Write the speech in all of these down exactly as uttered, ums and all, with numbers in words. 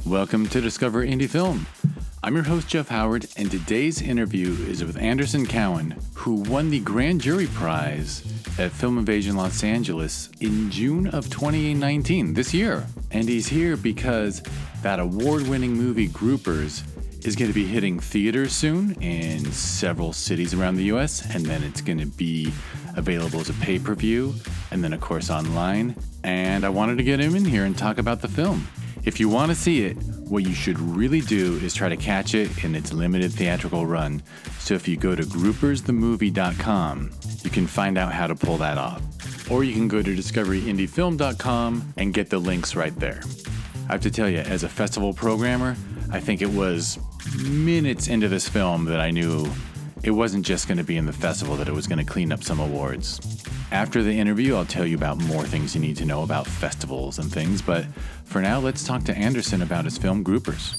Welcome to Discover Indie Film. I'm your host, Jeff Howard, and today's interview is with Anderson Cowan, who won the Grand Jury Prize at Film Invasion Los Angeles in June of twenty nineteen, this year. And he's here because that award-winning movie, Groupers, is going to be hitting theaters soon in several cities around the U S, and then it's going to be available as a pay-per-view, and then, of course, online. And I wanted to get him in here and talk about the film. If you want to see it, what you should really do is try to catch it in its limited theatrical run. So if you go to groupers the movie dot com, you can find out how to pull that off. Or you can go to discovery indie film dot com and get the links right there. I have to tell you, as a festival programmer, I think it was minutes into this film that I knew it wasn't just going to be in the festival, that it was going to clean up some awards. After the interview, I'll tell you about more things you need to know about festivals and things, but for now, let's talk to Anderson about his film Groupers.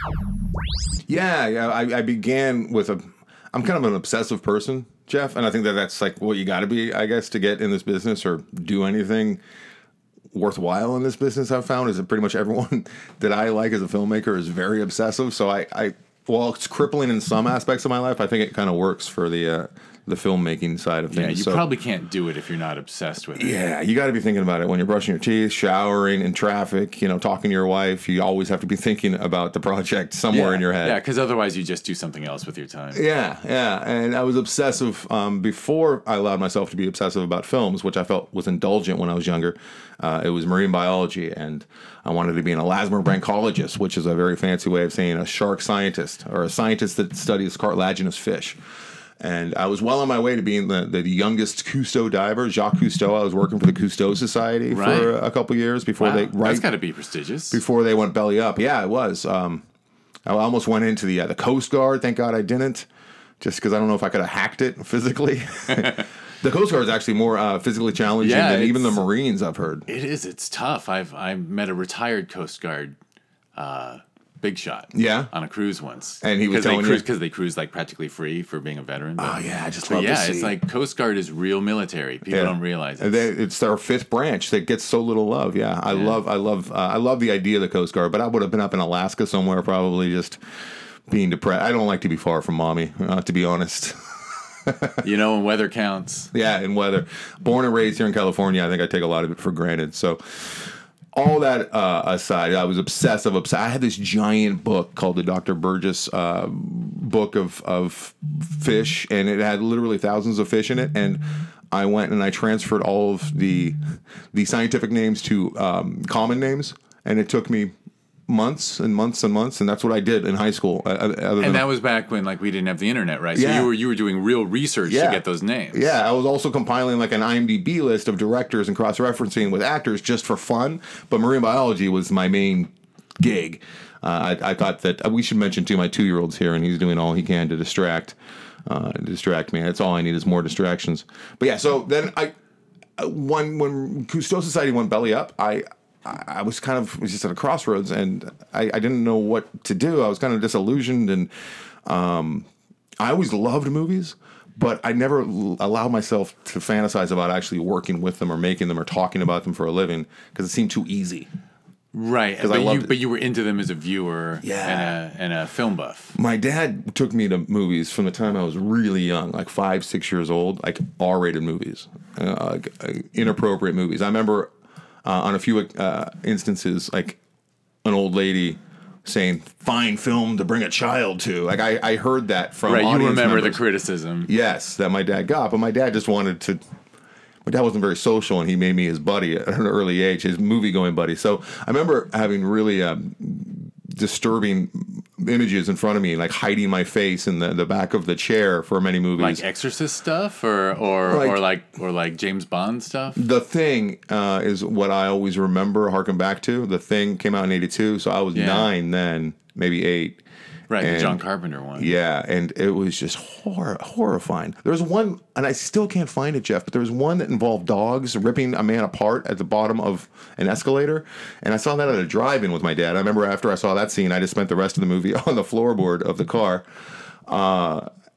Yeah, yeah. I, I began with a... I'm kind of an obsessive person, Jeff, and I think that that's like what you got to be, I guess, to get in this business or do anything worthwhile in this business. I've found is that pretty much everyone that I like as a filmmaker is very obsessive. So I, I while it's crippling in some aspects of my life, I think it kind of works for the uh, the filmmaking side of things. Yeah, you so, probably can't do it if you're not obsessed with it. Yeah, you got to be thinking about it when you're brushing your teeth, showering, in traffic, you know, talking to your wife. You always have to be thinking about the project somewhere yeah, in your head. Yeah, because otherwise you just do something else with your time. Yeah, yeah. And I was obsessive um, before I allowed myself to be obsessive about films, which I felt was indulgent when I was younger. Uh, it was marine biology, and I wanted to be an elasmobranchiologist, which is a very fancy way of saying a shark scientist, or a scientist that studies cartilaginous fish. And I was well on my way to being the, the youngest Cousteau diver, Jacques Cousteau. I was working for the Cousteau Society right. for a couple years before wow. they. Right, That's got to be prestigious. Before they went belly up, yeah, it was. Um, I almost went into the uh, the Coast Guard. Thank God I didn't, just because I don't know if I could have hacked it physically. The Coast Guard is actually more uh, physically challenging yeah, than even the Marines, I've heard. It is. It's tough. I've I met a retired Coast Guard uh, big shot. Yeah, on a cruise once, and he was telling they cruise, you because they cruise like practically free for being a veteran. But, oh yeah, I just but love yeah, to see. it's like Coast Guard is real military. People yeah. don't realize it. They, it's our fifth branch that gets so little love. Yeah, I yeah. love, I love, uh, I love the idea of the Coast Guard. But I would have been up in Alaska somewhere, probably just being depressed. I don't like to be far from mommy, uh, to be honest. You know, when weather counts. Yeah, in weather. Born and raised here in California, I think I take a lot of it for granted. So, all that uh, aside, I was obsessive. Obsessed. I had this giant book called the Doctor Burgess uh, Book of of Fish, and it had literally thousands of fish in it. And I went and I transferred all of the the scientific names to um, common names, and it took me months and months and months, and that's what I did in high school. Uh, other and that was back when like we didn't have the internet, right? So yeah. you were you were doing real research yeah. to get those names. Yeah, I was also compiling like an IMDb list of directors and cross-referencing with actors just for fun. But marine biology was my main gig. Uh, I, I thought that uh, we should mention too. My two-year-old's here, and he's doing all he can to distract, uh, distract me. That's all I need is more distractions. But yeah, so then I, when when Cousteau Society went belly up, I. I was kind of was just at a crossroads, and I, I didn't know what to do. I was kind of disillusioned, and um, I always loved movies, but I never l- allowed myself to fantasize about actually working with them or making them or talking about them for a living because it seemed too easy. Right, but I you, loved it. but you were into them as a viewer Yeah. and, a, and a film buff. My dad took me to movies from the time I was really young, like five, six years old, like R-rated movies, uh, like, uh, inappropriate movies. I remember... Uh, on a few uh, instances, like an old lady saying, fine film to bring a child to. Like, I, I heard that from right, audience you remember members. the criticism. Yes, that my dad got. But my dad just wanted to... My dad wasn't very social, and he made me his buddy at an early age, his movie-going buddy. So I remember having really um, disturbing images in front of me, like hiding my face in the, the back of the chair for many movies. Like Exorcist stuff, or or like, or like or like James Bond stuff. The Thing uh, is what I always remember, harken back to. The Thing came out in eighty-two, so I was yeah. nine then, maybe eight. Right, and, the John Carpenter one. Yeah, and it was just hor- horrifying. There was one, and I still can't find it, Jeff, but there was one that involved dogs ripping a man apart at the bottom of an escalator, and I saw that at a drive-in with my dad. I remember after I saw that scene, I just spent the rest of the movie on the floorboard of the car. Uh,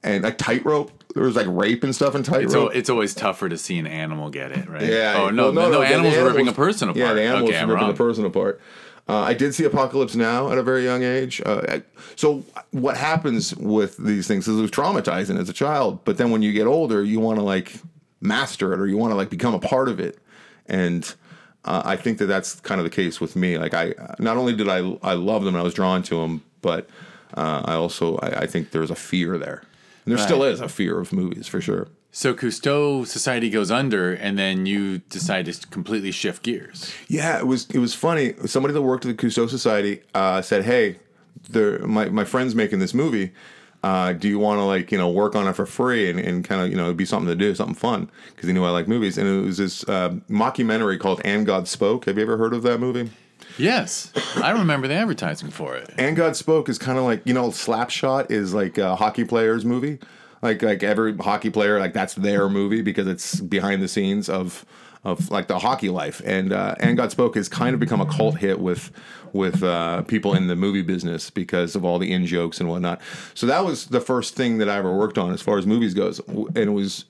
and like tightrope. There was like rape and stuff in It's, tightrope. al- it's always tougher to see an animal get it, right? Yeah. Oh no, Well, no, no, the- the animals, ripping a person apart. Yeah, the animals okay, I'm ripping wrong. the person apart. Uh, I did see Apocalypse Now at a very young age. Uh, I- so what happens with these things is it was traumatizing as a child, but then when you get older, you want to like master it or you want to like become a part of it. And uh, I think that that's kind of the case with me. Like I, not only did I I love them and I was drawn to them, but uh, I also I, I think there's a fear there. And there Right. still is a fear of movies for sure. So Cousteau Society goes under, and then you decide to completely shift gears. Yeah, it was it was funny. Somebody that worked at the Cousteau Society uh, said, "Hey, there, my my friend's making this movie. Uh, do you want to like you know work on it for free and, and kind of you know it'd be something to do, something fun?" Because he knew I like movies, and it was this uh, mockumentary called "And God Spoke." Have you ever heard of that movie? Yes, I remember the advertising for it. And God Spoke is kind of like you know Slapshot is like a hockey player's movie. Like like every hockey player, like that's their movie because it's behind the scenes of of like the hockey life. And uh, And God Spoke has kind of become a cult hit with with uh, people in the movie business because of all the in jokes and whatnot. So that was the first thing that I ever worked on as far as movies goes, and it was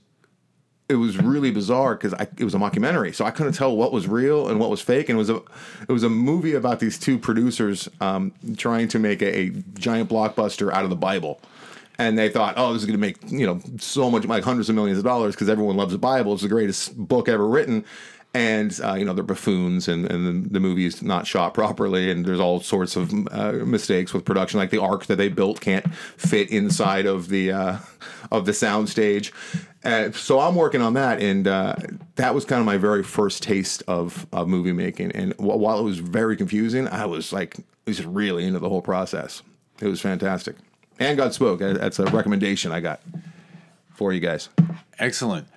it was really bizarre because it was a mockumentary, so I couldn't tell what was real and what was fake. And it was a it was a movie about these two producers um, trying to make a, a giant blockbuster out of the Bible. And they thought, oh, this is going to make, you know, so much, like hundreds of millions of dollars because everyone loves the Bible. It's the greatest book ever written. And, uh, you know, they're buffoons and, and the, the movie is not shot properly. And there's all sorts of uh, mistakes with production. Like the ark that they built can't fit inside of the uh, of the soundstage. Uh, so I'm working on that. And uh, that was kind of my very first taste of, of movie making. And w- while it was very confusing, I was like, just really into the whole process. It was fantastic. And God Spoke. That's a recommendation I got for you guys. Excellent.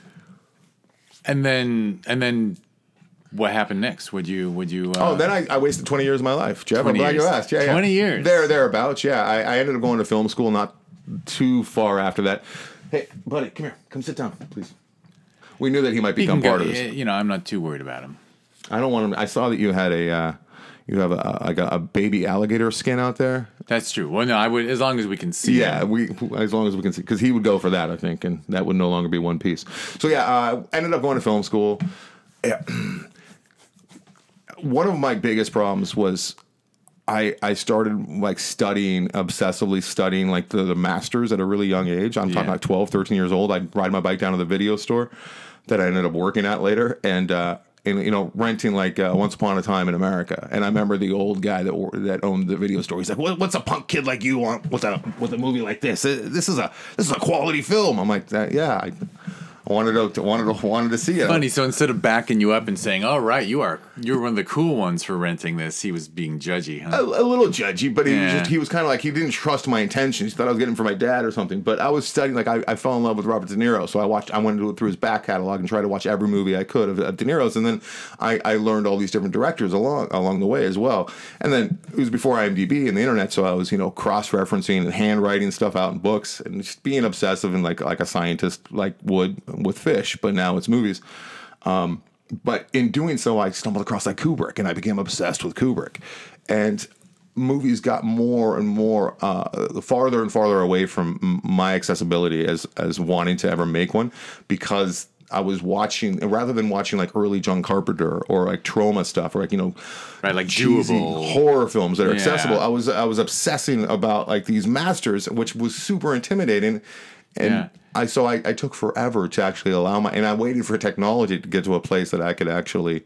And then, and then, what happened next? Would you, would you? Uh, Oh, then I, I wasted twenty years of my life, Jeff. I'm twenty glad years. you asked. Yeah, yeah. twenty years. There, thereabouts. Yeah, I, I ended up going to film school not too far after that. Hey, buddy, come here. Come sit down, please. We knew that he might he become can part go, of this. You know, I'm not too worried about him. I don't want him. I saw that you had a, uh, you have a, like a, a baby alligator skin out there. That's true. Well, no, I would as long as we can see. Yeah, him. we as long as we can see, because he would go for that, I think, and that would no longer be one piece. So yeah, uh, I ended up going to film school. Yeah. One of my biggest problems was I I started like studying obsessively studying like the, the masters at a really young age. I'm talking Yeah. like twelve, thirteen years old. I'd ride my bike down to the video store that I ended up working at later, and uh, and you know renting like uh, Once Upon a Time in America. And I remember the old guy that that owned the video store. He's like, what, "What's a punk kid like you want with a with a movie like this? This is a this is a quality film." I'm like, "Yeah, I, I wanted to wanted to wanted to see it." Funny. So instead of backing you up and saying, "All right, you are you're one of the cool ones for renting this," he was being judgy, huh? A, a little judgy, but he was Yeah. just he was kind of like he didn't trust my intentions. He thought I was getting it for my dad or something. But I was studying, like I, I fell in love with Robert De Niro, so I watched. I went through his back catalog and tried to watch every movie I could of, of De Niro's, and then I, I learned all these different directors along along the way as well. And then it was before IMDb and the internet, so I was you know cross referencing and handwriting stuff out in books and just being obsessive and like like a scientist like would with fish, but now it's movies. Um, But in doing so, I stumbled across like Kubrick, and I became obsessed with Kubrick. And movies got more and more uh, farther and farther away from m- my accessibility as as wanting to ever make one, because I was watching rather than watching like early John Carpenter or like trauma stuff or like you know, Right, like cheesy doable. horror films that are Yeah. accessible. I was I was obsessing about like these masters, which was super intimidating. And Yeah. I so I, I took forever to actually allow my and I waited for technology to get to a place that I could actually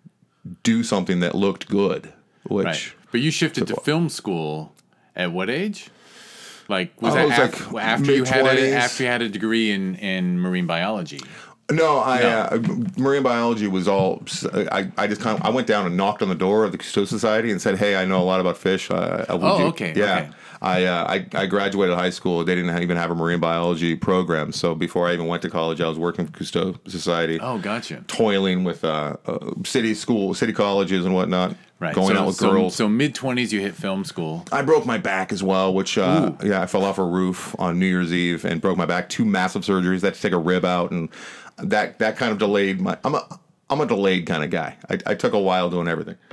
do something that looked good. Which Right. But you shifted to film school at what age? Like was I that was, af- like, after you had a, mid-twenties. after you had a degree in, in marine biology? No, I No. Uh, marine biology was all. I, I just kind of I went down and knocked on the door of the Cousteau Society and said, "Hey, I know a lot about fish. Uh, would Oh, you-" okay, Yeah, okay. I, uh, I I graduated high school. They didn't even have a marine biology program. So before I even went to college, I was working for Cousteau Society, Oh, gotcha. toiling with uh, uh, city school, city colleges and whatnot. Right. Going so, out with so, girls. So mid twenties, you hit film school. I broke my back as well, which, uh, yeah, I fell off a roof on New Year's Eve and broke my back. Two massive surgeries. I had to take a rib out, and that that kind of delayed my. I'm a I'm a delayed kind of guy. I, I took a while doing everything,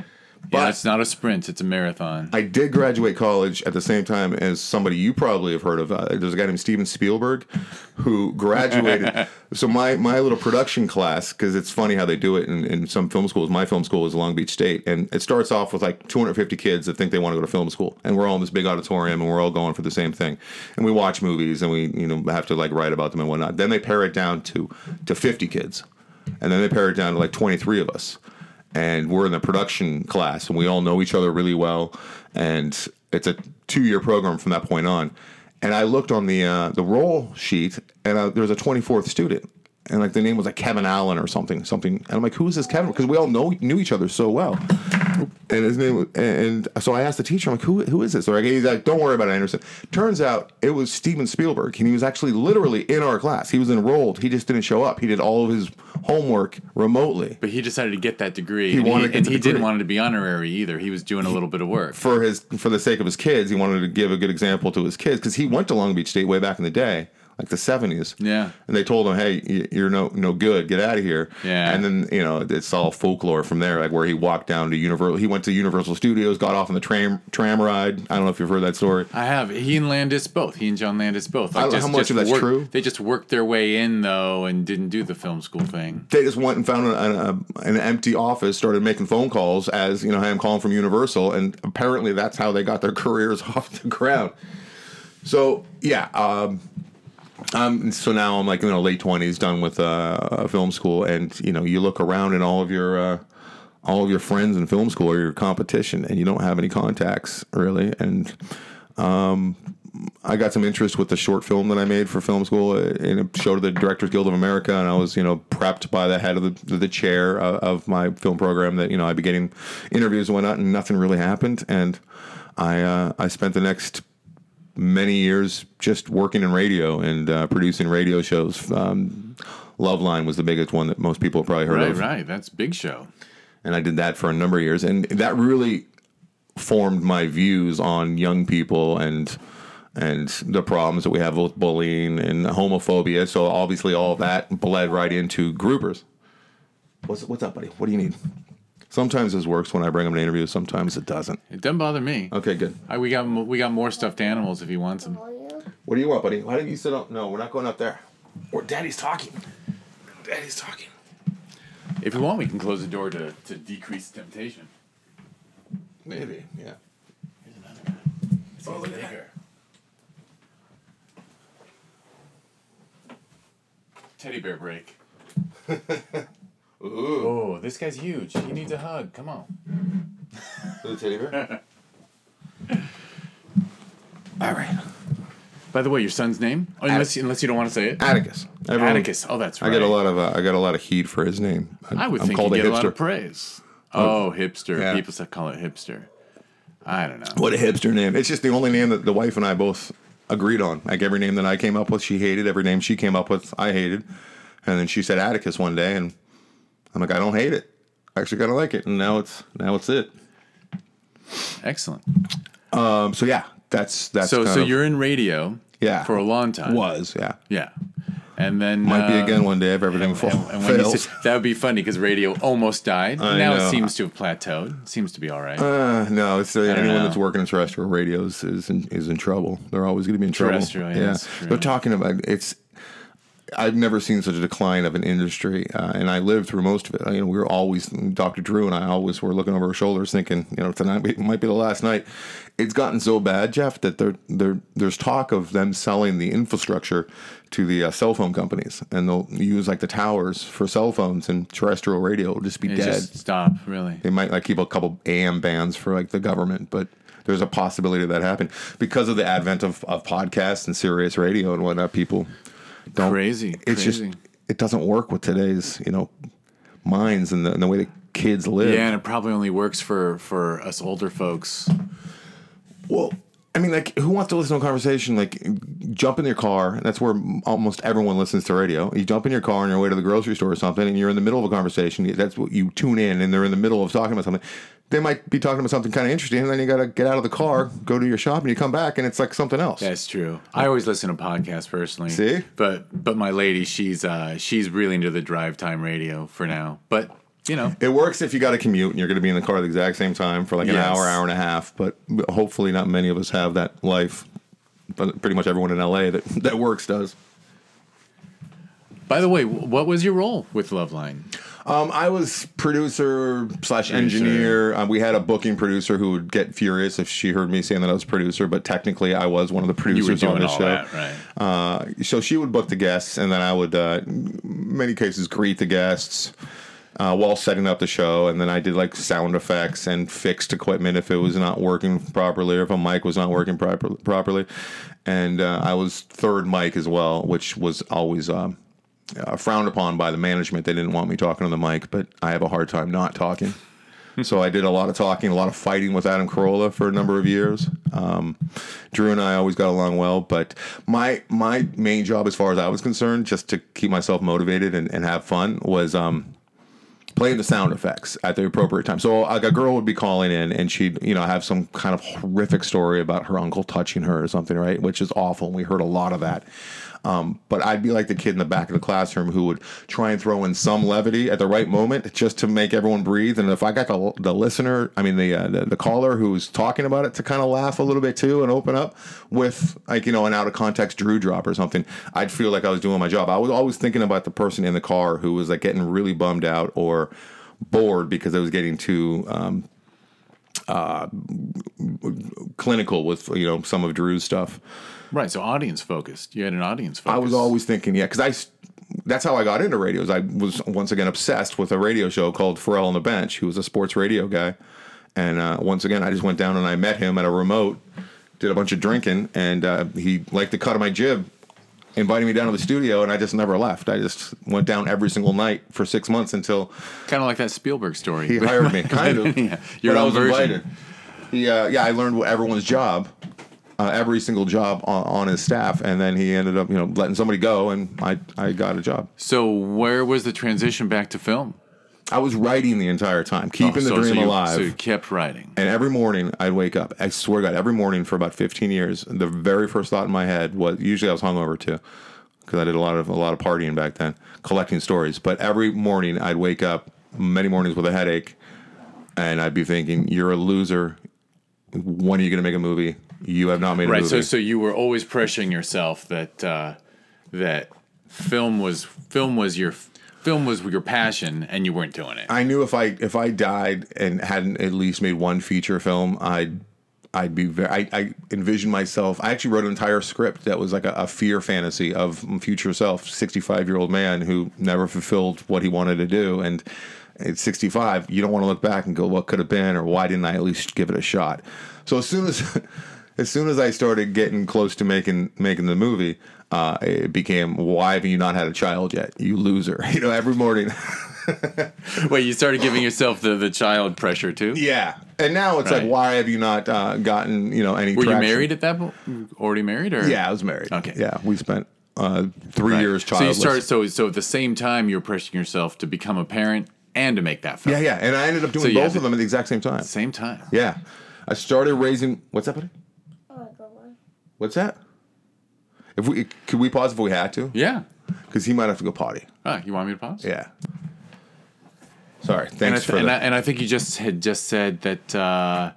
But yeah, it's not a sprint; it's a marathon. I did graduate college at the same time as somebody you probably have heard of. Uh, there's a guy named Steven Spielberg who graduated. So my, my little production class, because it's funny how they do it in, in some film schools. My film school is Long Beach State, and it starts off with like two hundred fifty kids that think they want to go to film school, and we're all in this big auditorium, and we're all going for the same thing, and we watch movies, and we you know have to like write about them and whatnot. Then they pare it down to to fifty kids, and then they pare it down to like twenty-three of us. And we're in the production class, and we all know each other really well. And it's a two-year program from that point on. And I looked on the uh, the roll sheet, and uh, there was a twenty-fourth student, and like the name was like Kevin Allen or something, something. And I'm like, who is this Kevin? Because we all know knew each other so well. And his name, was, and so I asked the teacher, I'm like, who who is this? Or he's like, don't worry about it, Anderson. Turns out it was Steven Spielberg, and he was actually literally in our class. He was enrolled. He just didn't show up. He did all of his homework remotely. But he decided to get that degree. He and wanted he, to get and the he degree. didn't want it to be honorary either. He was doing a little bit of work. For his for the sake of his kids, he wanted to give a good example to his kids, because he went to Long Beach State way back in the day, like the seventies. Yeah. And they told him, hey, y- you're no no good. Get out of here. Yeah. And then, you know, it's all folklore from there, like where he walked down to Universal. He went to Universal Studios, got off on the tram tram ride. I don't know if you've heard that story. I have. He and Landis both. He and John Landis both. I don't know how much of that's worked, true. They just worked their way in, though, and didn't do the film school thing. They just went and found an, an, an empty office, started making phone calls as, you know, hey, I'm calling from Universal. And apparently that's how they got their careers off the ground. So, yeah. Um, Um, so now I'm like, you know, late twenties, done with uh, film school, and you know, you look around and all of your uh, all of your friends in film school are your competition, and you don't have any contacts really. And um, I got some interest with the short film that I made for film school, and it showed at the Directors Guild of America, and I was, you know, prepped by the head of the the chair of, of my film program that, you know, I'd be getting interviews and whatnot, and nothing really happened, and I uh, I spent the next many years just working in radio and uh, producing radio shows. Um, Loveline was the biggest one that most people have probably heard Right, of. right. That's a big show. And I did that for a number of years. And that really formed my views on young people and and the problems that we have with bullying and homophobia. So obviously all of that bled right into groupers. What's, what's up, buddy? What do you need? Sometimes this works when I bring them to interviews. Sometimes it doesn't. It doesn't bother me. Okay, good. I, we got mo- we got more stuffed animals if he wants them. What do you want, buddy? Why don't you sit up? No, we're not going up there. Or Daddy's talking. Daddy's talking. If you want, we can close the door to, to decrease temptation. Maybe, yeah. Here's another guy. This Oh, guy's look at bigger. Teddy bear break. Ooh. Oh, this guy's huge. He needs a hug. Come on. Little teddy bear. All right. By the way, your son's name? Oh, unless, unless you don't want to say it. Atticus. Everyone, Atticus. Oh, that's right. I get a lot of uh, I got a lot of heat for his name. I, I would I'm think called you a get a lot hipster. of praise. Oh, hipster. Yeah. People say call it hipster. I don't know. What a hipster name! It's just the only name that the wife and I both agreed on. Like every name that I came up with, she hated. Every name she came up with, I hated. And then she said Atticus one day, and I'm like, I don't hate it. I actually kind of like it. And now it's now it's it. Excellent. Um. So yeah, that's that's. So kind so of, you're in radio. Yeah. For a long time. was yeah. Yeah. And then Might be uh, again one day if everything And, fall, and, and when you fails. say, that would be funny because radio almost died. I now know. it seems to have plateaued. Seems to be all right. Uh, no, it's uh, don't anyone know. that's working in terrestrial radios is in, is in trouble. They're always going to be in trouble. Terrestrial, yeah, that's true. They're talking about it's. I've never seen such a decline of an industry, uh, and I lived through most of it. You know, we were always Doctor Drew and I always were looking over our shoulders, thinking, you know, tonight might be the last night. It's gotten so bad, Jeff, that there there there's talk of them selling the infrastructure to the uh, cell phone companies, and they'll use like the towers for cell phones, and terrestrial radio will just be It dead. just stop, really. They might like keep a couple A M bands for like the government, but there's a possibility of that happening because of the advent of, of podcasts and Sirius radio and whatnot. People don't. Crazy, It's crazy. just it doesn't work with today's you know minds and the, and the way that kids live. Yeah, and it probably only works for, for us older folks. Well, I mean, like, who wants to listen to a conversation? Like, jump in your car. That's where almost everyone listens to radio. You jump in your car on your way to the grocery store or something, and you're in the middle of a conversation. That's what you tune in, and they're in the middle of talking about something. They might be talking about something kind of interesting, and then you got to get out of the car, go to your shop, and you come back, and it's like something else. That's true. I always listen to podcasts personally. See? But but my lady, she's uh she's really into the drive time radio for now. But you know. It works if you got to commute and you're going to be in the car at the exact same time for like an Yes. hour, hour and a half. But hopefully, not many of us have that life. But pretty much everyone in L A that that works does. By the way, what was your role with Loveline? Um, I was producer slash engineer. Um, we had a booking producer who would get furious if she heard me saying that I was producer, but technically I was one of the producers You were on doing the all show. that, right? Uh, so she would book the guests, and then I would, uh, in many cases, greet the guests uh, while setting up the show. And then I did like sound effects and fixed equipment if it was not working properly, or if a mic was not working proper, properly. And uh, I was third mic as well, which was always. Um, Uh, frowned upon by the management. They didn't want me talking on the mic, but I have a hard time not talking. So I did a lot of talking, a lot of fighting with Adam Carolla for a number of years. Um, Drew and I always got along well, but my my main job, as far as I was concerned, just to keep myself motivated and, and have fun, was um, playing the sound effects at the appropriate time. So like a girl would be calling in, and she'd you know have some kind of horrific story about her uncle touching her or something, right? Which is awful. And we heard a lot of that. Um, but I'd be like the kid in the back of the classroom who would try and throw in some levity at the right moment just to make everyone breathe. And if I got the, the listener, I mean, the, uh, the the caller who's talking about it to kind of laugh a little bit too and open up with like, you know, an out of context Drew drop or something, I'd feel like I was doing my job. I was always thinking about the person in the car who was like getting really bummed out or bored because it was getting too um, uh, clinical with, you know, some of Drew's stuff. Right, so audience focused. You had an audience focus. I was always thinking, yeah, because I, that's how I got into radios. I was once again obsessed with a radio show called Pharrell on the Bench. He was a sports radio guy. And uh, once again, I just went down and I met him at a remote, did a bunch of drinking, and uh, he liked the cut of my jib, invited me down to the studio, and I just never left. I just went down every single night for six months until... Kind of like that Spielberg story. He hired me, kind of. Yeah, your but I own was version. invited. He, uh, yeah, I learned everyone's job. Uh, every single job on, on his staff, and then he ended up, you know, letting somebody go, and I, I got a job. So where was the transition back to film? I was writing the entire time, keeping Oh, so, the dream so you, alive. So you kept writing. And every morning I'd wake up. I swear to God, every morning for about fifteen years, the very first thought in my head was, usually I was hungover too, because I did a lot of a lot of partying back then, collecting stories. But every morning I'd wake up, many mornings with a headache, and I'd be thinking, "You're a loser. When are you going to make a movie? You have not made a Right, movie." so so you were always pressuring yourself that uh, that film was film was your film was your passion, and you weren't doing it. I knew if I if I died and hadn't at least made one feature film, I'd I'd be very. I, I envisioned myself. I actually wrote an entire script that was like a, a fear fantasy of future self, sixty-five year old man who never fulfilled what he wanted to do, and at sixty-five, you don't want to look back and go, "What could have been?" or "Why didn't I at least give it a shot?" So as soon as as soon as I started getting close to making making the movie, uh, it became, "Why have you not had a child yet, you loser?" You know, every morning. Wait, you started giving yourself the, the child pressure too? Yeah, and now it's Right. like, why have you not uh, gotten you know any? Were traction? you married at that point? Already married, or Yeah, I was married. Okay. Yeah, we spent uh, three Right. years So childless. you started. So so at the same time, you were pressuring yourself to become a parent and to make that film. Yeah, yeah, and I ended up doing So you both had of them at the exact same time. Same time. Yeah, I started raising. What's that, buddy? Oh, I got one. What's that? If we could we pause if we had to, Yeah. because he might have to go potty. Ah, you want me to pause? Yeah. Sorry. And I, Thanks th- for and, I, that. and I think you just had just said that uh,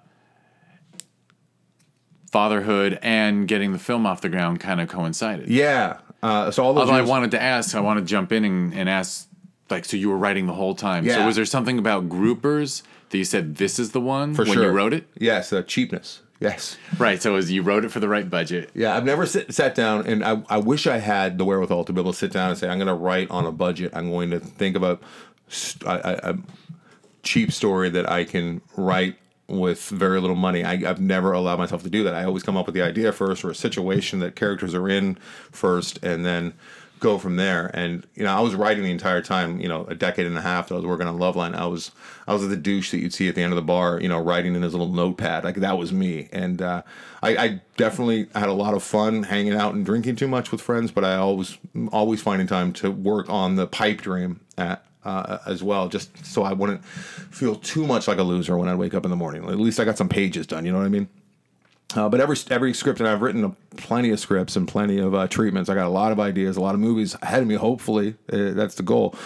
fatherhood and getting the film off the ground kind of coincided. Yeah. Uh, so all those Although I years- wanted to ask, I want to jump in and, and ask, like, so you were writing the whole time. So Yeah. was there something about Groupers that you said this is the one for when sure you wrote it? Yes, uh, cheapness. Yes. Right. So it was you wrote it for the right budget. Yeah, I've never sit, sat down, and I, I wish I had the wherewithal to be able to sit down and say, I'm going to write on a budget. I'm going to think of a, st- a, a cheap story that I can write with very little money. I, I've never allowed myself to do that. I always come up with the idea first, or a situation that characters are in first, and then go from there. And you know, I was writing the entire time. You know, a decade and a half that I was working on Loveline. I was I was the douche that you'd see at the end of the bar. You know, writing in his little notepad. Like that was me. And uh, I, I definitely had a lot of fun hanging out and drinking too much with friends. But I always always finding time to work on the pipe dream at. Uh, as well, just so I wouldn't feel too much like a loser when I wake up in the morning. At least I got some pages done, you know what I mean? Uh, but every every script, and I've written plenty of scripts and plenty of uh, treatments. I got a lot of ideas, a lot of movies ahead of me, hopefully. Uh, that's the goal.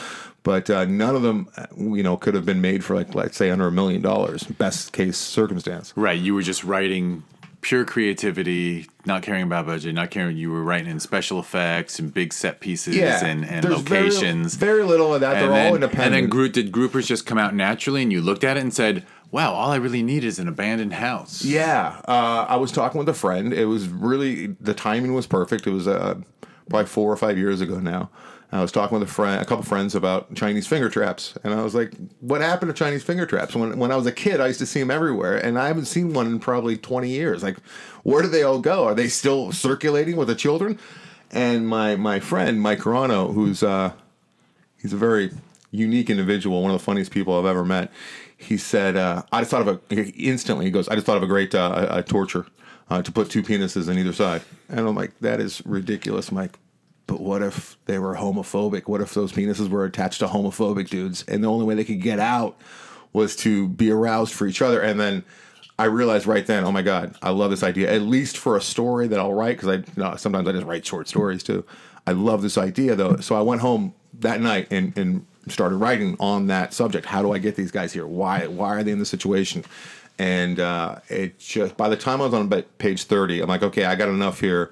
but uh, none of them, you know, could have been made for like, let's say, under a million dollars, best case circumstance. Right. You were just writing pure creativity, not caring about budget, not caring. You were writing in special effects and big set pieces Yeah, and, and there's locations. Very, very little of that. They're and then, all independent. And then group, did groupers just come out naturally and you looked at it and said, wow, all I really need is an abandoned house? Yeah. Uh, I was talking with a friend. It was really, the timing was perfect. It was uh, probably four or five years ago now. I was talking with a friend, a couple friends about Chinese finger traps, and I was like, "What happened to Chinese finger traps?" When when I was a kid, I used to see them everywhere, and I haven't seen one in probably twenty years. Like, where do they all go? Are they still circulating with the children? And my my friend Mike Carano, who's uh, he's a very unique individual, one of the funniest people I've ever met. He said, uh, "I just thought of a instantly." He goes, "I just thought of a great uh, a, a torture uh, to put two penises on either side," and I'm like, "That is ridiculous, Mike." But what if they were homophobic? What if those penises were attached to homophobic dudes? And the only way they could get out was to be aroused for each other. And then I realized right then, oh my God, I love this idea. At least for a story that I'll write, because I you know, sometimes I just write short stories too. I love this idea though. So I went home that night and, and started writing on that subject. How do I get these guys here? Why why are they in this situation? And uh, it just by the time I was on page thirty, I'm like, okay, I got enough here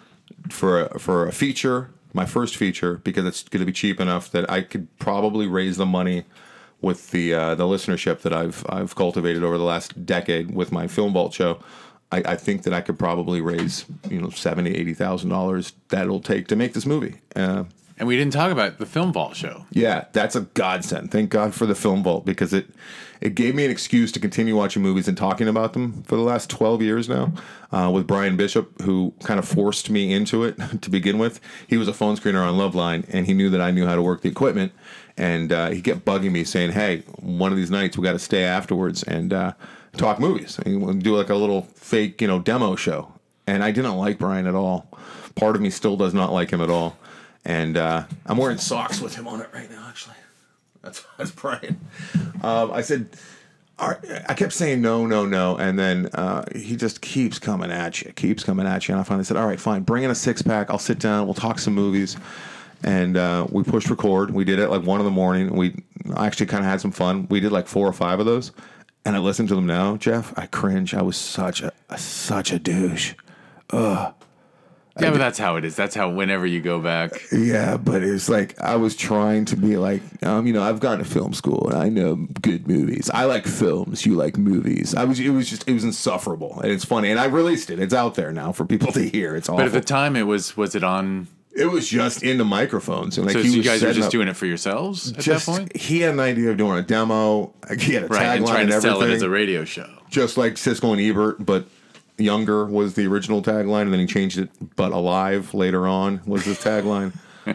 for a, for a feature, my first feature, because it's going to be cheap enough that I could probably raise the money with the uh, the listenership that I've I've cultivated over the last decade with my Film Vault show. I, I think that I could probably raise you know seventy, eighty thousand dollars that it'll take to make this movie. Uh, and we didn't talk about the Film Vault show. Yeah, that's a godsend. Thank God for the Film Vault, because it it gave me an excuse to continue watching movies and talking about them for the last twelve years now uh, with Brian Bishop, who kind of forced me into it to begin with. He was a phone screener on Loveline, and he knew that I knew how to work the equipment. And uh, he kept bugging me saying, hey, one of these nights we got to stay afterwards and uh, talk movies. And we'll do like a little fake, you know, demo show. And I didn't like Brian at all. Part of me still does not like him at all. And uh, I'm wearing socks with him on it right now, actually. That's, that's Brian. Um, I said, all right, I kept saying no, no, no. And then uh, he just keeps coming at you, keeps coming at you. And I finally said, all right, fine, bring in a six pack. I'll sit down. We'll talk some movies. And uh, we pushed record. We did it like one in the morning. We actually kind of had some fun. We did like four or five of those. And I listen to them now, Jeff. I cringe. I was such a, a such a douche. Ugh. Yeah, but that's how it is. That's how whenever you go back. Yeah, but it's like I was trying to be like, um, you know, I've gone to film school and I know good movies. I like films. You like movies. I was. It was just. It was insufferable, and it's funny. And I released it. It's out there now for people to hear. It's awful. But at the time, it was. Was it on? It was just into microphones, and like so he you was guys were just up, doing it for yourselves at just, that point. He had an idea of doing a demo. He had a right, tagline and trying and to everything, sell it as a radio show, just like Siskel and Ebert, but younger was the original tagline, and then he changed it. But alive later on was his tagline.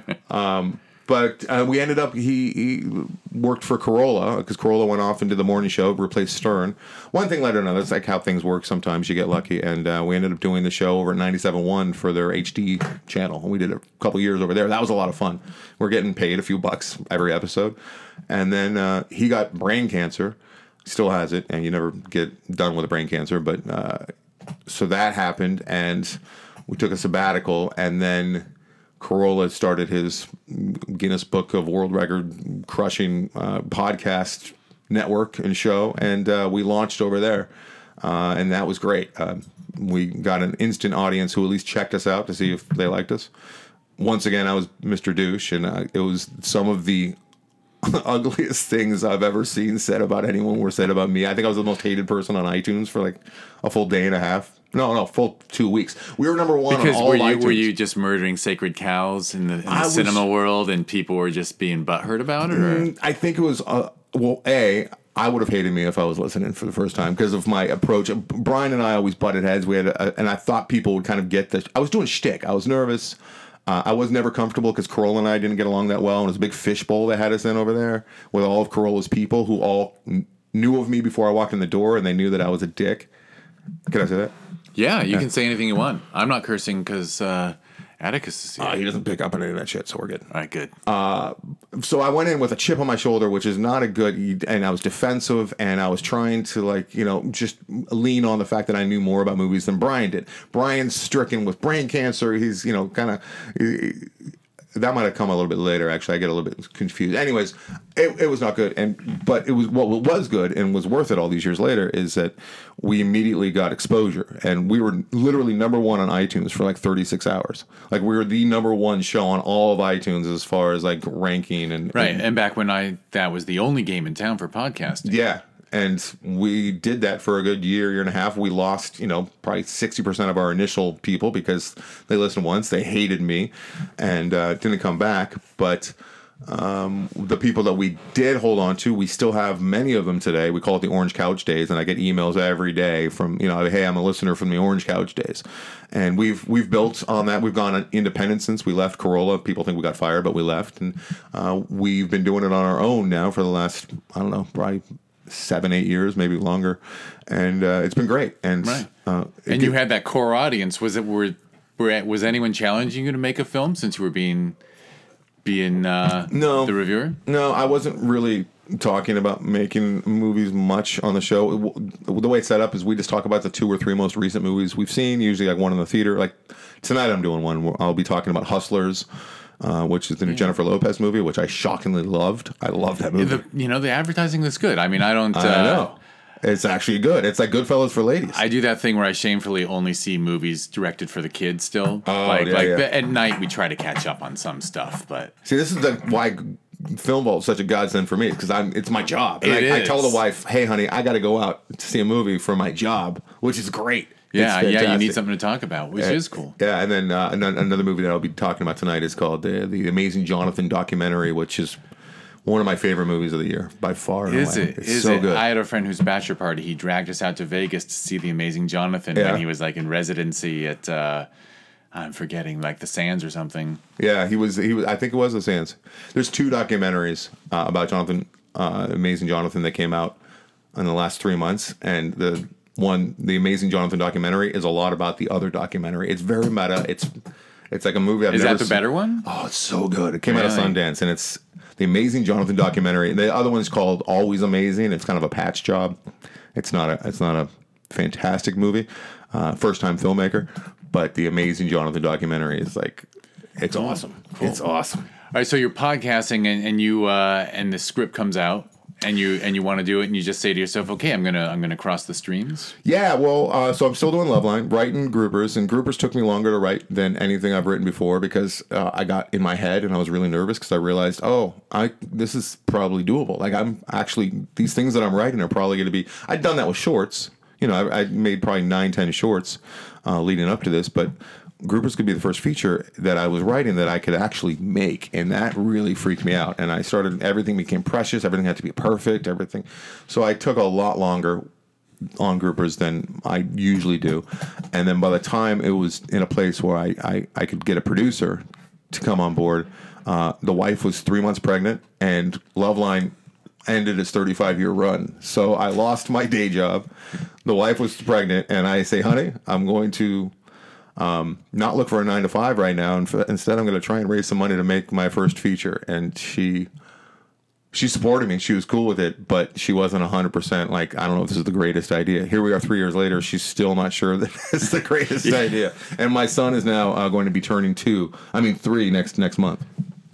um, but uh, we ended up. He, he worked for Corolla because Corolla went off and did the morning show, replaced Stern. One thing led to another. That's like how things work. Sometimes you get lucky, and uh, we ended up doing the show over at ninety-seven point one for their H D channel. And we did a couple years over there. That was a lot of fun. We're getting paid a few bucks every episode, and then uh, he got brain cancer. Still has it, and you never get done with a brain cancer, but. Uh, So that happened, and we took a sabbatical, and then Corolla started his Guinness Book of World Record crushing uh, podcast network and show, and uh, we launched over there, uh, and that was great. Uh, we got an instant audience who at least checked us out to see if they liked us. Once again, I was Mister Douche, and uh, it was some of the ugliest things I've ever seen said about anyone were said about me. I think I was the most hated person on iTunes for like a full day and a half. No, no, full two weeks. We were number one because on all were you iTunes. were you just murdering sacred cows in the, in the I was- cinema world, and people were just being butthurt about it? Or? Mm, I think it was, uh, well, A, I would have hated me if I was listening for the first time because of my approach. Brian and I always butted heads. We had, a, and I thought people would kind of get this. I was doing shtick. I was nervous. Uh, I was never comfortable because Corolla and I didn't get along that well. And it was a big fishbowl they had us in over there with all of Corolla's people who all n- knew of me before I walked in the door, and they knew that I was a dick. Can I say that? Yeah, you can say anything you want. I'm not cursing because uh, Atticus is here. Uh, he doesn't pick up on any of that shit, so we're good. All right, good. Uh, so I went in with a chip on my shoulder, which is not a good, and I was defensive, and I was trying to, like, you know, just lean on the fact that I knew more about movies than Brian did. Brian's stricken with brain cancer. He's, you know, kind of, that might have come a little bit later. Actually, I get a little bit confused. Anyways, it, it was not good, and but it was what was good and was worth it all these years later is that we immediately got exposure, and we were literally number one on iTunes for like thirty-six hours. Like we were the number one show on all of iTunes as far as like ranking and right. And, and back when I that was the only game in town for podcasting. yeah. And we did that for a good year, year and a half. We lost, you know, probably sixty percent of our initial people because they listened once, they hated me, and uh, didn't come back. But um, the people that we did hold on to, we still have many of them today. We call it the Orange Couch Days, and I get emails every day from, you know, hey, I'm a listener from the Orange Couch Days. And we've we've built on that. We've gone independent since we left Corolla. People think we got fired, but we left. And uh, we've been doing it on our own now for the last, I don't know, probably seven, eight years, maybe longer, and uh, it's been great. And right. uh, and you had that core audience. Was it were, were was anyone challenging you to make a film since you were being being uh, no the reviewer? No, I wasn't really talking about making movies much on the show. The way it's set up is we just talk about the two or three most recent movies we've seen. Usually, like one in the theater. Like tonight, I'm doing one. I'll be talking about Hustlers. Uh, which is the new Jennifer Lopez movie, which I shockingly loved. I love that movie. The, you know, the advertising was good. I mean, I don't... Uh, I know. It's actually good. It's like Goodfellas for ladies. I do that thing where I shamefully only see movies directed for the kids still. Oh, like, yeah, like yeah. At night, we try to catch up on some stuff, but... See, this is the, why Film Vault is such a godsend for me, because I'm it's my job. And it I, is. I tell the wife, hey, honey, I got to go out to see a movie for my job, which is great. Yeah, It's yeah, you need fantastic. something to talk about, which Yeah, is cool. Yeah, and then uh, an- another movie that I'll be talking about tonight is called the, the Amazing Jonathan documentary, which is one of my favorite movies of the year by far. and Is away. it? It's Is so it? good. I had a friend whose bachelor party. He dragged us out to Vegas to see The Amazing Jonathan Yeah. when he was like in residency at uh, I'm forgetting, like the Sands or something. Yeah, he was. He was. I think it was the Sands. There's two documentaries uh, about Jonathan, uh, Amazing Jonathan, that came out in the last three months, and the one, the Amazing Jonathan documentary, is a lot about the other documentary. It's very meta. It's it's like a movie I've Is never that the seen. better one? Oh, it's so good. It came out of Really? Sundance, and it's the Amazing Jonathan documentary. And the other one's called Always Amazing. It's kind of a patch job. It's not a. It's not a fantastic movie. Uh, first time filmmaker, but the Amazing Jonathan documentary is like, it's awesome. It's awesome. All right, so you're podcasting and, and you uh, and the script comes out and you and you want to do it and you just say to yourself, okay, I'm gonna I'm gonna cross the streams. Yeah, well, uh, so I'm still doing Loveline, writing groupers, and groupers took me longer to write than anything I've written before because uh, I got in my head and I was really nervous because I realized, oh, I this is probably doable. Like I'm actually these things that I'm writing are probably going to be. I'd done that with shorts. You know, I, I made probably nine, ten shorts uh, leading up to this, but groupers could be the first feature that I was writing that I could actually make, and that really freaked me out. And I started, everything became precious, everything had to be perfect, everything. So I took a lot longer on groupers than I usually do. And then by the time it was in a place where I, I, I could get a producer to come on board, uh, the wife was three months pregnant, and Loveline ended its thirty-five year run. So I lost my day job. The wife was pregnant, and I say, honey, I'm going to um, not look for a nine to five right now. And f- instead, I'm going to try and raise some money to make my first feature. And she she supported me. She was cool with it, but she wasn't one hundred percent like, I don't know if this is the greatest idea. Here we are three years later. She's still not sure that it's the greatest Yeah. idea. And my son is now uh, going to be turning two. I mean, three next next month.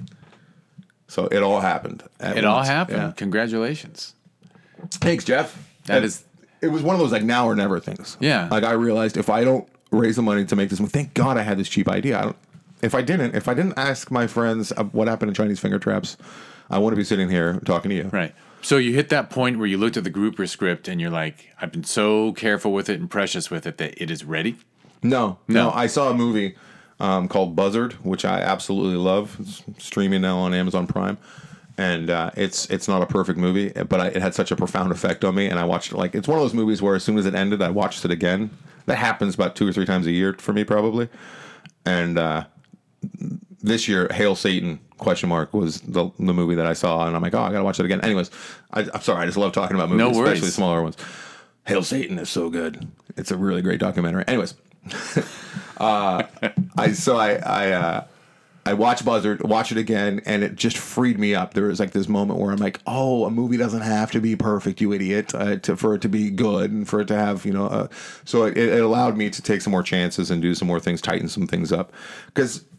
So it all happened. at It all once. happened. Yeah. Congratulations. Thanks, Jeff. That And is- It was one of those like now or never things. Yeah. Like I realized if I don't raise the money to make this movie, thank God I had this cheap idea. I don't. If I didn't, if I didn't ask my friends uh, what happened in Chinese Finger Traps, I wouldn't be sitting here talking to you. Right. So you hit that point where you looked at the grouper script and you're like, I've been so careful with it and precious with it that it is ready. No, no. No. I saw a movie um, called Buzzard, which I absolutely love. It's streaming now on Amazon Prime. And uh, it's it's not a perfect movie, but I, it had such a profound effect on me. And I watched it like it's one of those movies where as soon as it ended, I watched it again. That happens about two or three times a year for me, probably. And uh, this year, Hail Satan question mark was the the movie that I saw, and I'm like, oh, I gotta watch it again. Anyways, I, I'm sorry, I just love talking about movies, No worries. especially smaller ones. Hail Satan is so good. It's a really great documentary. Anyways, uh, I so I I. Uh, I watched Buzzard, watch it again, and it just freed me up. There was like this moment where I'm like, "Oh, a movie doesn't have to be perfect, you idiot, uh, to, for it to be good and for it to have, you know." Uh, so it, it allowed me to take some more chances and do some more things, tighten some things up. Because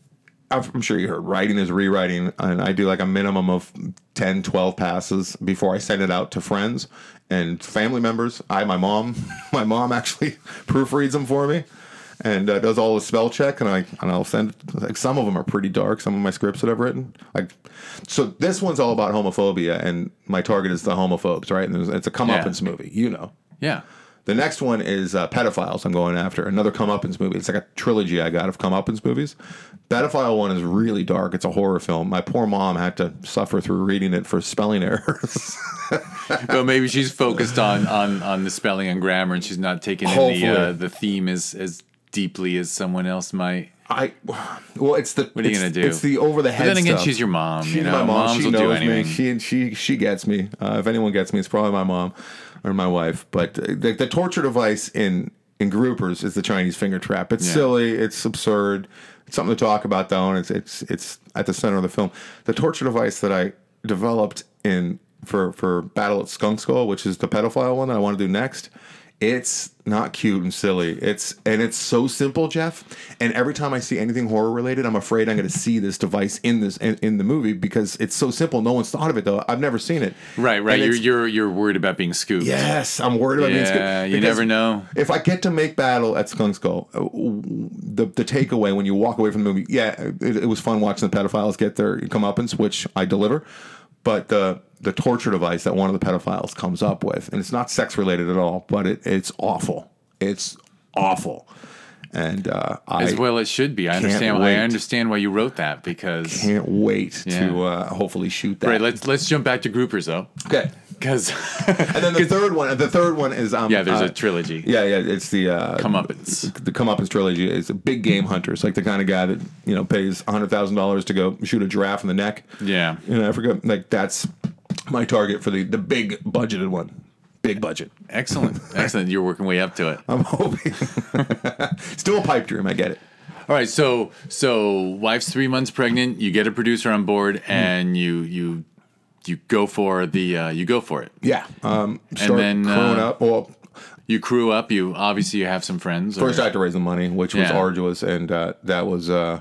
I'm sure you heard writing is rewriting, and I do like a minimum of ten, twelve passes before I send it out to friends and family members. I, my mom, my mom actually proofreads them for me and uh, does all the spell check, and I and I'll send. Like some of them are pretty dark. Some of my scripts that I've written, like so. This one's all about homophobia, and my target is the homophobes, right? And it's a comeuppance Yeah. movie, you know. Yeah. The next one is uh, Pedophiles. I'm going after another comeuppance movie. It's like a trilogy I got of comeuppance movies. Pedophile one is really dark. It's a horror film. My poor mom had to suffer through reading it for spelling errors. Well, maybe she's focused on, on, on the spelling and grammar, and she's not taking in the Hopefully. uh, the theme as as deeply as someone else might. I well, it's the What are you it's, gonna do? It's the over the head. But then again, stuff. she's your mom. She's you know, my mom. moms She will do knows me. anything. She she she gets me. Uh, if anyone gets me, it's probably my mom or my wife. But the, the torture device in in groupers is the Chinese finger trap. It's Yeah. silly. It's absurd. It's something to talk about though, and it's it's it's at the center of the film. The torture device that I developed in for for Battle at Skunk Skull, which is the pedophile one that I want to do next. It's not cute and silly. It's and it's so simple, Jeff. And every time I see anything horror related, I'm afraid I'm going to see this device in this in, in the movie because it's so simple. No one's thought of it though. I've never seen it. Right, right. And You're it's- you're you're worried about being scooped. Yes, I'm worried about being Yeah, scared. you because never know. If I get to make Battle at Skunk Skull, uh, the the takeaway when you walk away from the movie, yeah, it, it was fun watching the pedophiles get their comeuppance, which I deliver. But the the torture device that one of the pedophiles comes up with, and it's not sex related at all, but it, it's awful. It's awful, and uh, I As well, it should be. I can't understand. wait. I understand why you wrote that because. can't wait Yeah. to uh, hopefully shoot that. Right. Let's let's jump back to groupers though, okay. because And then the third one, the third one is um, yeah, there's uh, a trilogy. Yeah, yeah, it's the uh, Comeuppance. The Comeuppance trilogy is a big game hunter. It's like the kind of guy that you know pays a hundred thousand dollars to go shoot a giraffe in the neck. Yeah. in Africa. Like that's my target for the the big budgeted one. Big budget. Excellent, excellent. You're working way up to it. I'm hoping. Still a pipe dream. I get it. All right, so so wife's three months pregnant. You get a producer on board, and you you you go for the uh, you go for it. Yeah. Um, start then, growing uh, up. Well, You crew up. You obviously you have some friends. or- first I had to raise the money, which was Yeah. arduous, and uh, that was uh,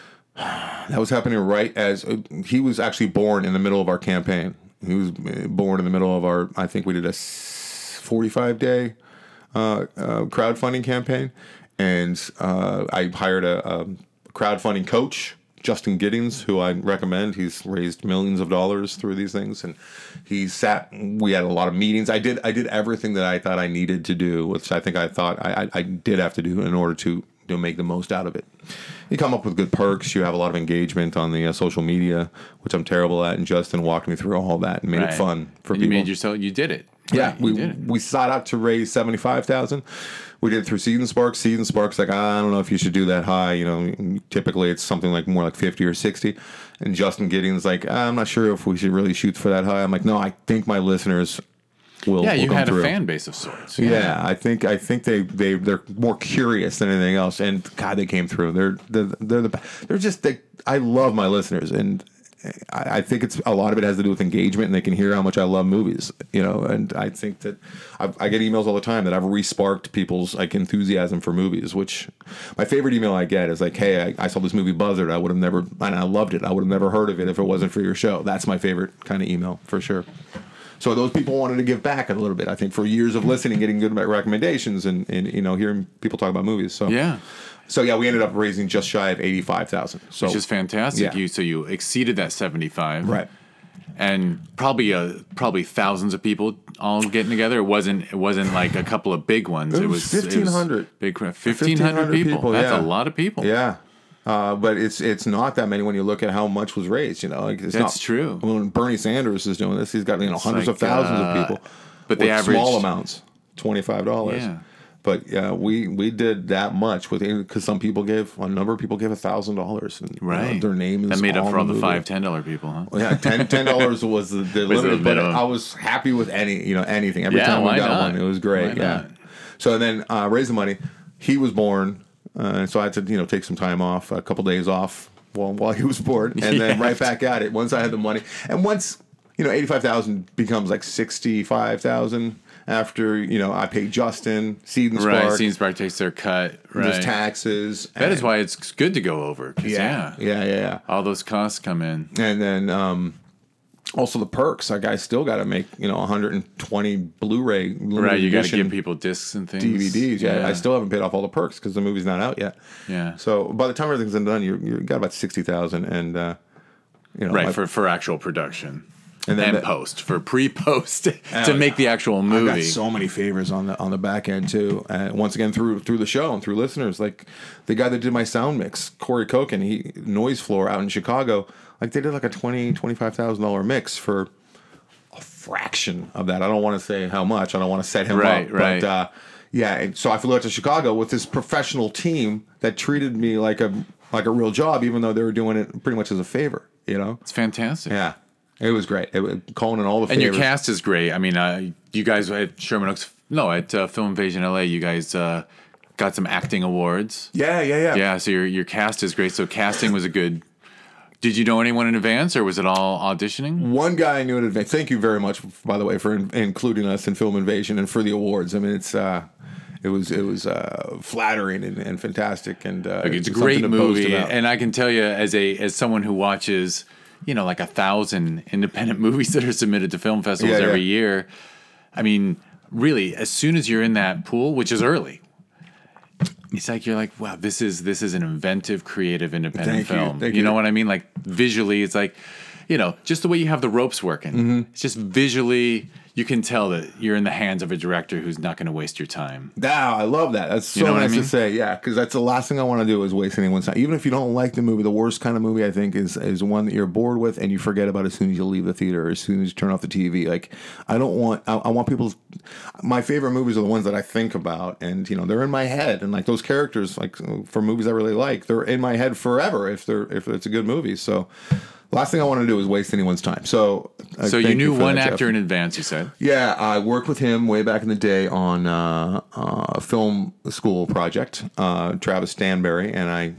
that was happening right as uh, he was actually born in the middle of our campaign. He was uh, born in the middle of our. I think we did a forty-five day uh, uh, crowdfunding campaign, and uh, I hired a, a crowdfunding coach, Justin Giddings, who I recommend. He's raised millions of dollars through these things, and he sat. We had a lot of meetings. I did. I did everything that I thought I needed to do, which I think I thought I, I, I did have to do in order to to make the most out of it. You come up with good perks. You have a lot of engagement on the uh, social media, which I'm terrible at. And Justin walked me through all that and made Right. it fun for And people. you made yourself. You did it. Yeah, Right, we you did it. we sought out to raise seventy five thousand. We did it through Seed and Sparks. Seed and Sparks like I don't know if you should do that high. You know, typically it's something like more like fifty or sixty. And Justin Giddings like I'm not sure if we should really shoot for that high. I'm like no, I think my listeners will. Yeah, will you come had through. a fan base of sorts. Yeah, I think I think they they they're more curious than anything else, and God, they came through. They're they're they're the they're just they, I love my listeners, and I, I think it's a lot of it has to do with engagement, and they can hear how much I love movies, you know. And I think that I've, I get emails all the time that I've re-sparked people's like enthusiasm for movies. Which my favorite email I get is like, "Hey, I, I saw this movie Buzzard. I would have never, and I loved it. I would have never heard of it if it wasn't for your show." That's my favorite kind of email for sure. So those people wanted to give back a little bit. I think for years of listening, getting good recommendations, and, and you know hearing people talk about movies. So Yeah. so yeah, we ended up raising just shy of eighty five thousand. So Which is fantastic. Yeah. You so you exceeded that seventy five. right. And probably uh probably thousands of people all getting together. It wasn't it wasn't like a couple of big ones. It It was was it was fifteen hundred. Big fifteen hundred people. people, That's yeah. a lot of people. Yeah. Uh, but it's it's not that many when you look at how much was raised. You know, like it's That's not, true. When Bernie Sanders is doing this, he's got you know hundreds like, of thousands uh, of people. but the with average- small amounts, twenty five dollars. Yeah. But yeah, we we did that much with because some people gave a number of people gave a thousand dollars and you know, Right. their name is That made up on for all the the movie. five, ten dollar people, huh? Well, yeah, ten ten dollars was the, the Was the limit, but minimum. I was happy with any you know anything. Every Yeah, time we why got not? one, it was great. Why yeah. not? So then uh, raise the money. He was born, uh, and so I had to you know take some time off, a couple days off while while he was born, and then Yeah. right back at it once I had the money. And once you know eighty five thousand becomes like sixty five thousand. after, you know, I pay Justin, Seed and Right, Spark. Seed and Spark takes their cut. Right. There's taxes. That is why it's good to go over. Yeah, Yeah. yeah, yeah, yeah. All those costs come in. And then um, also the perks. Like I still got to make, you know, one hundred twenty Blu-ray limited Right, you got to edition give people discs and things. D V Ds. Yeah, Yeah. I still haven't paid off all the perks because the movie's not out yet. Yeah. So by the time everything's done, you you got about sixty thousand, and uh, you know, Right, my- for, for actual production. And And, then the- post. For pre-post to Oh, make the actual I've movie. got so many favors on the on the back end too. And once again through through the show and through listeners, like the guy that did my sound mix, Corey Koken, he Noise Floor out in Chicago, like they did like a twenty twenty five thousand dollar mix for a fraction of that. I don't want to say how much. I don't want to set him Right, up, right. but uh, yeah. And so I flew out to Chicago with this professional team that treated me like a like a real job, even though they were doing it pretty much as a favor. You know? It's fantastic. Yeah. It was great. It was calling in all the And favors. your cast is great. I mean, uh, you guys at Sherman Oaks, no, at uh, Film Invasion L A, you guys uh, got some acting awards. Yeah, yeah, yeah. Yeah, so your your cast is great. So casting was a good. Did you know anyone in advance, or was it all auditioning? One guy I knew in advance. Thank you very much, by the way, for in, including us in Film Invasion and for the awards. I mean, it's uh, it was it was uh, flattering and, and fantastic, and uh, Like, it's a something great to boast movie, about. and I can tell you, as a as someone who watches, you know, like a thousand independent movies that are submitted to film festivals Yeah, yeah. every year. I mean, really, as soon as you're in that pool, which is early, it's like you're like, wow, this is this is an inventive, creative, independent Thank you, film. thank you know you. what I mean? Like visually, it's like, you know, just the way you have the ropes working. Mm-hmm. It's just visually, you can tell that you're in the hands of a director who's not going to waste your time. Wow, I love that. That's so You know what I nice mean? to say. Yeah, because that's the last thing I want to do is waste anyone's time. Even if you don't like the movie, the worst kind of movie I think is is one that you're bored with and you forget about as soon as you leave the theater or as soon as you turn off the T V. Like I don't want. I, I want people's. My favorite movies are the ones that I think about, and you know they're in my head, and like those characters, like for movies I really like, they're in my head forever if they're if it's a good movie. So. Last thing I want to do is waste anyone's time. So, uh, So you thank knew for one that, actor Jeff. in advance, you said? Yeah, I worked with him way back in the day on uh, uh, a film school project, uh, Travis Stanberry, and I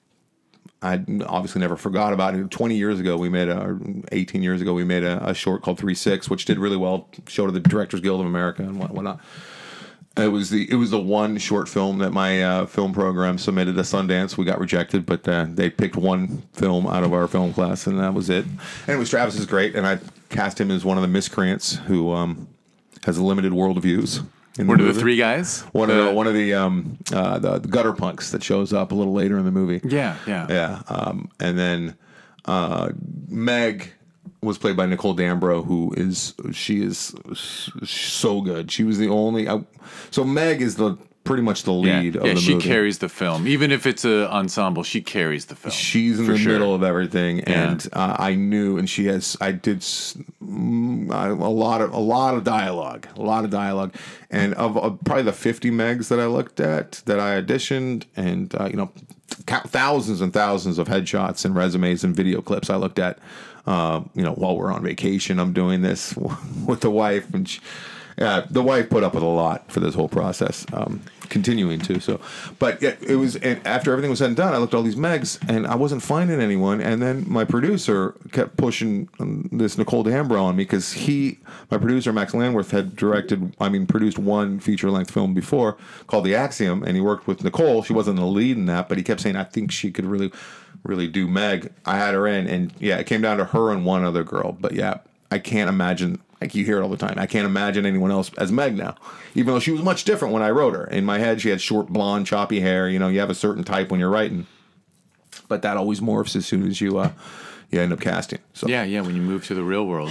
I obviously never forgot about it. twenty years ago, we made a, or eighteen years ago, we made a, a short called three six, which did really well, showed to the Directors Guild of America and what- whatnot. It was the it was the one short film that my uh, film program submitted to Sundance. We got rejected, but uh, they picked one film out of our film class, and that was it. And it was Travis is great, and I cast him as one of the miscreants who um, has limited worldviews. in One of the movie. three guys? One of The- the one of the um, uh, the, the gutter punks that shows up a little later in the movie. Yeah, yeah. Yeah, um, and then uh, Meg was played by Nicole Dambro, who is she is so good. She was the only. I, so Meg is the pretty much the Yeah, lead yeah, of the she movie. carries the film. Even if it's an ensemble, she carries the film. She's in for the sure. middle of everything, and uh, I knew, and she has. I did s- mm, I- a lot of a lot of dialogue, a lot of dialogue, and of, of probably the fifty megs that I looked at, that I auditioned, and uh, you know, th- thousands and thousands of headshots and resumes and video clips I looked at. Uh, you know, while we're on vacation, I'm doing this with the wife, and she, yeah, the wife put up with a lot for this whole process, um, continuing to. So, but yeah, it was and after everything was said and done, I looked at all these megs, and I wasn't finding anyone. And then my producer kept pushing um, this Nicole Dambro on me because he, my producer Max Landworth, had directed, I mean, produced one feature length film before called The Axiom, and he worked with Nicole. She wasn't the lead in that, but he kept saying, I think she could really. really do Meg. I had her in, and yeah, it came down to her and one other girl. But yeah, I can't imagine, like you hear it all the time, I can't imagine anyone else as Meg now. Even though she was much different when I wrote her. In my head, she had short, blonde, choppy hair. You know, you have a certain type when you're writing. But that always morphs as soon as you uh, you end up casting. So Yeah, yeah, when you move to the real world.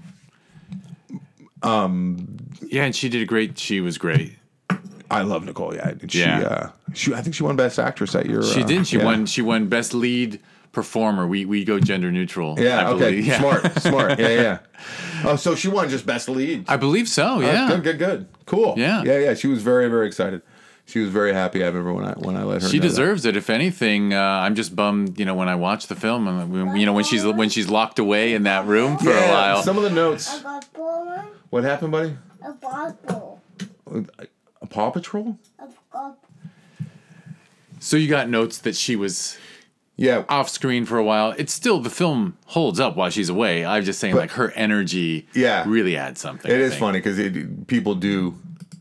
um, yeah, and she did a great, she was great. I love Nicole. Yeah, she, Yeah. Uh, she. I think she won Best Actress at your. She uh, did. She yeah. won. She won best lead performer. We we go gender neutral. Yeah. I Okay. believe. Yeah. Smart. Smart. Yeah. Yeah. Oh, so she won just Best Lead. I believe so. Uh, Yeah. good, good, good. Cool. Yeah. Yeah, yeah. She was very, very excited. She was very happy. I remember when I when I let her. She know that. deserves it. If anything, uh, I'm just bummed. You know, when I watch the film, I'm like, you know, when she's when she's locked away in that room for Yeah, a while. some of the notes. A bottle, What happened, buddy? a bottle, A Paw Patrol? a bottle. So you got notes that she was Yeah. off screen for a while. It's still, the film holds up while she's away. I'm just saying, But- like, her energy Yeah. really adds something. It I is think. funny because people do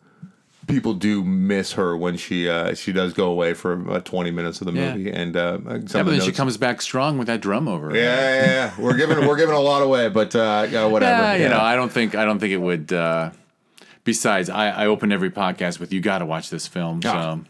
people do miss her when she uh, she does go away for about twenty minutes of the Yeah. movie, and uh, some Yeah, of but the then she notes- comes back strong with that drum over her. Yeah, yeah, yeah. We're giving we're giving a lot away, but uh, yeah, whatever. Yeah, you Yeah. know, I don't think I don't think it would. Uh, besides, I, I open every podcast with "You got to watch this film." So Ah.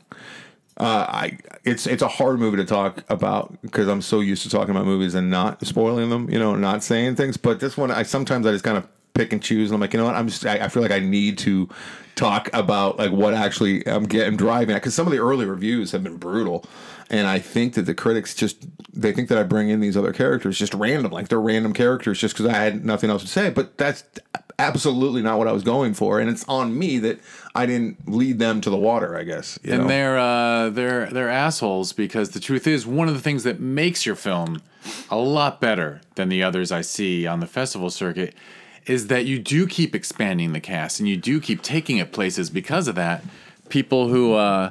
Uh, I it's it's a hard movie to talk about because I'm so used to talking about movies and not spoiling them, you know, not saying things. But this one, I sometimes I just kind of pick and choose, and I'm like, you know what, I'm just I, I feel like I need to talk about like what actually I'm getting driving at because some of the early reviews have been brutal, and I think that the critics just they think that I bring in these other characters just random, like they're random characters just because I had nothing else to say. But that's absolutely not what I was going for, and it's on me that I didn't lead them to the water, I guess. You and know? they're uh, they're they're assholes because the truth is one of the things that makes your film a lot better than the others I see on the festival circuit is that you do keep expanding the cast and you do keep taking it places because of that. People who uh,